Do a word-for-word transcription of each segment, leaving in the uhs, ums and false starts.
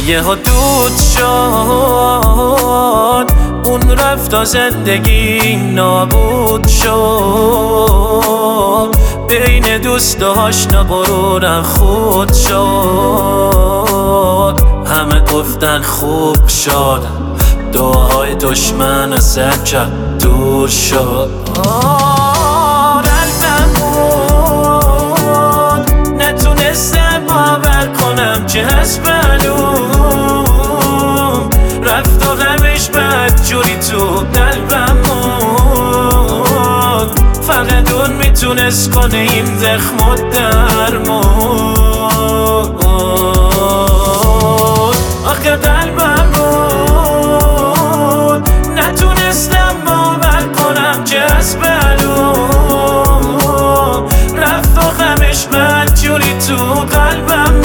یهو دود شد، اون رفت و زندگی نابود شد. بین دوست و آشنا غرورم خود شد. همه گفتن خوب شد، دعای دشمن از سر دور شد. قلبم بود، نتونستم باور کنم که از معلوم رفت و غمش بد جوری تو قلبم بود. فقط اون میتونست کنه این زخم و درمون. آخه قلبم بود، نتونستم باور کنم که از معلوم رفت و غمش بد جوری تو قلبم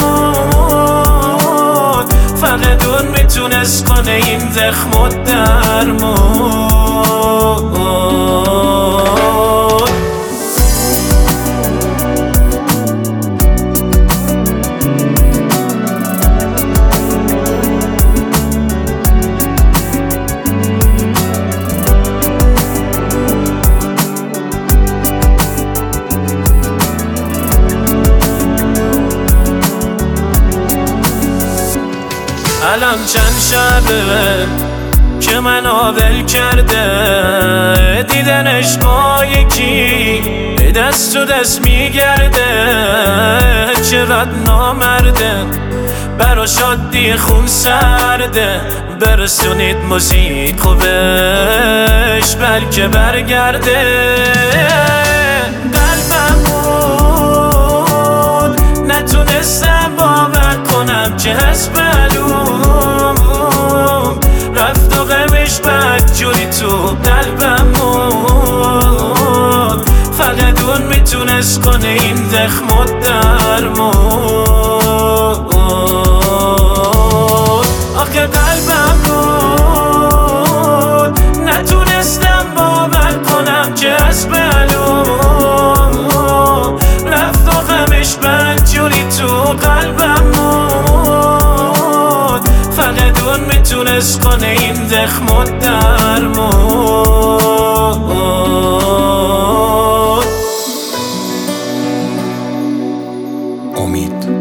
بود. فقط اون میتونست کنه این زخم و درمون. الان چند شبه که من آول کرده، دیدنش با یکی دست تو دست میگرده. چقدر نامرده، برا شادی خون سرده. برسونید موزیک خوبش بلکه برگرده. قلبم بود، نتونستم باور کنم که از معلوم رفت و غمش بد جوری تو قلبم بود. فقط اون میتونست کنه این زخم و درمون. آخه قلبم بود، نتونستم باور کنم که از معلوم رفت و غمش بد جوری تو قلبم بود. فقط اون میتونست کنه این زخم و درمون. امید